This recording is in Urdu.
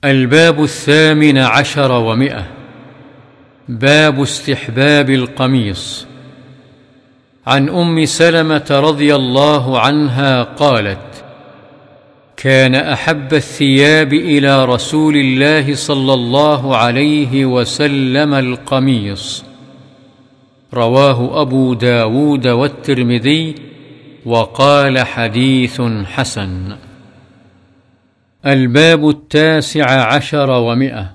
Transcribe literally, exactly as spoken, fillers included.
الباب الثامن عشر ومئة. باب استحباب القميص. عن أم سلمة رضي الله عنها قالت: كان أحب الثياب إلى رسول الله صلى الله عليه وسلم القميص. رواه أبو داود والترمذي وقال حديث حسن. الباب التاسع عشر ومئة.